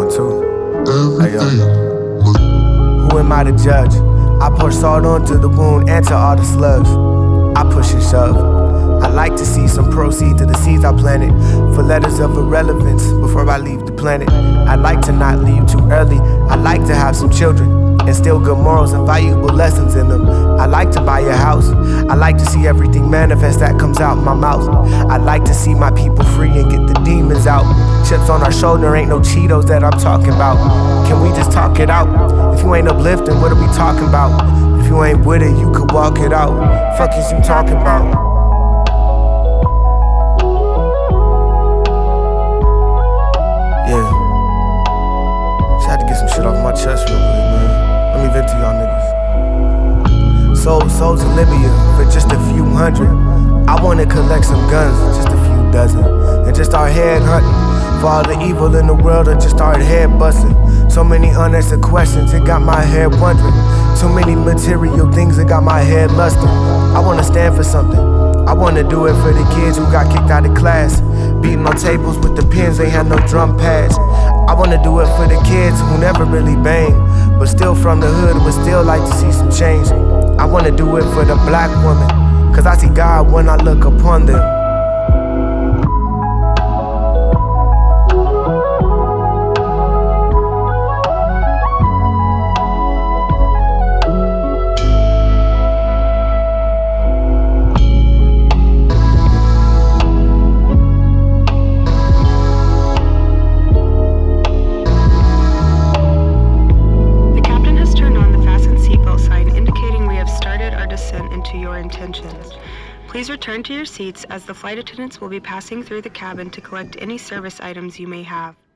too. Hey, yo. Who am I to judge? I pour salt onto the wound, answer all the slugs. I push and shove. I like to see some proceed to the seeds I planted, for letters of irrelevance before I leave the planet. I like to not leave too early. I like to have some children, instill good morals and valuable lessons in them. I like to buy a house. I like to see everything manifest that comes out my mouth. I like to see my people free and get the demons out. Chips on our shoulder, ain't no Cheetos that I'm talking about. Can we just talk it out? If you ain't uplifting, what are we talking about? If you ain't with it, you could walk it out. Fuck is you talking about? Yeah. Just had to get some shit off my chest real quick, man. Let me vent to y'all niggas. Sold souls in Libya for just a few hundred. I wanna collect some guns, just a few dozen, and just start head hunting for all the evil in the world, or just start head busting. So many unanswered questions, it got my head wondering. Too many material things, it got my head lusting. I wanna stand for something. I wanna do it for the kids who got kicked out of class, beating on tables with the pins, they had no drum pads. I wanna do it for the kids who never really bang, but still from the hood, would still like to see some change. I wanna do it for the black woman, cause I see God when I look upon them. Into your intentions. Please return to your seats as the flight attendants will be passing through the cabin to collect any service items you may have.